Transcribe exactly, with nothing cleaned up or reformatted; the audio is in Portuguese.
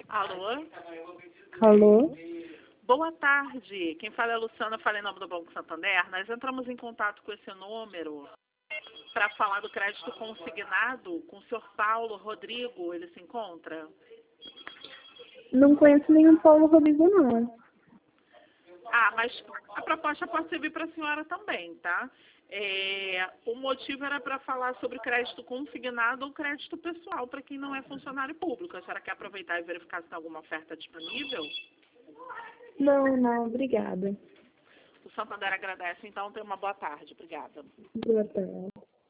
Alô? Alô? Boa tarde. Quem fala é a Luciana, fala em nome do Banco Santander. Nós entramos em contato com esse número para falar do crédito consignado com o senhor Paulo Rodrigo. Ele se encontra? Não conheço nenhum Paulo Rodrigo, não. Ah, mas a proposta pode servir para a senhora também, tá? É, o motivo era para falar sobre crédito consignado ou crédito pessoal para quem não é funcionário público. A senhora quer aproveitar e verificar se tem alguma oferta disponível? Não, não, obrigada. O Santander agradece, então tenha uma boa tarde. Obrigada. Boa tarde.